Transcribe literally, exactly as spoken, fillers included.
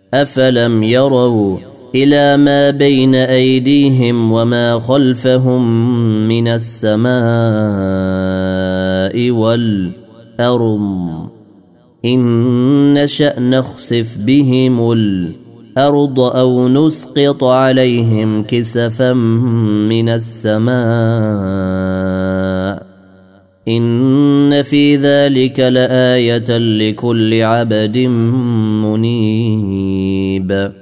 أفلم يروا إلى ما بين أيديهم وما خلفهم من السماء والأرض إن نشأ نخسف بهم الأرض أو نسقط عليهم كسفا من السماء إن في ذلك لآية لكل عبد منيب.